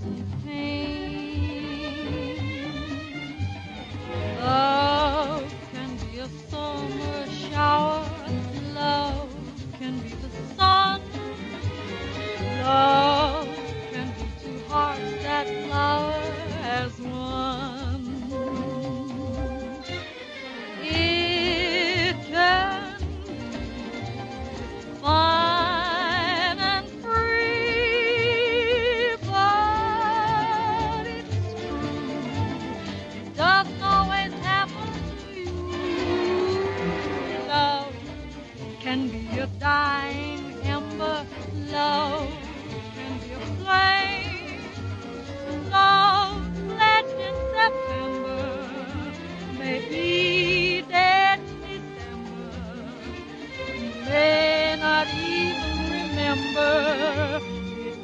and pain. Love can be a summer shower. Love can be the sun. Love can be two hearts that flower as one. It can be fine and free, but it's true. It doesn't always happen to you. Love can be a dying ember. Love can be a flame. Love pledged in September may be dead in December. You may not even remember it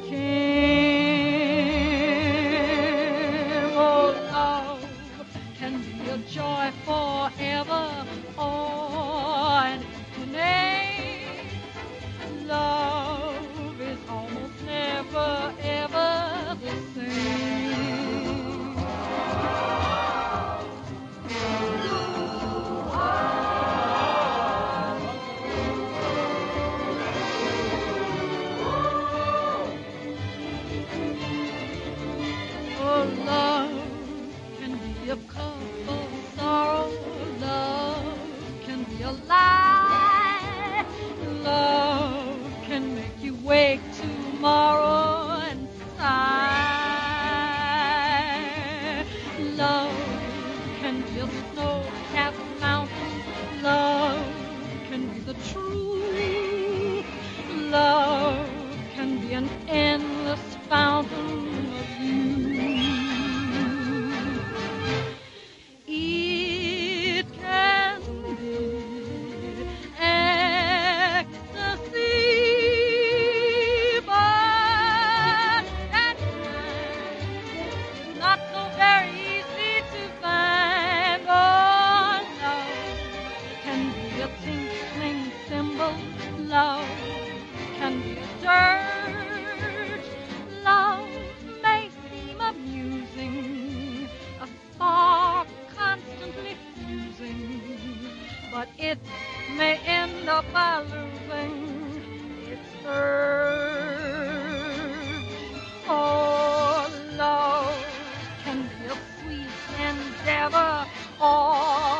came. Oh, love can be a joy forever or an name. Love is almost never, ever the same. Oh, love can be a cup of sorrow. Love can be a lie. Love can make you wake tomorrow and sigh. Love can be a snow-capped mountain. Love can be the truth. Love can be an endless fountain of youth. It can be ecstasy, but at times not so very easy to find. Oh, love can be a tinkling cymbal. Love can be a dirge. Love may seem amusing, a spark constantly fusing, but it may end up by losing its urge. Oh, love can be a sweet endeavor or